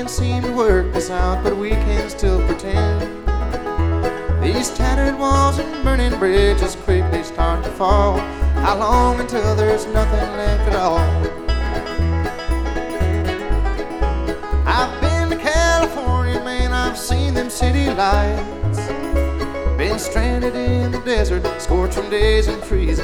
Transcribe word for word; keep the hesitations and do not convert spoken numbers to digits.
can't seem to work this out, but we can still pretend. These tattered walls and burning bridges quickly start to fall. How long until there's nothing left at all? I've been to California, man, I've seen them city lights. Been stranded in the desert, scorching days and freezing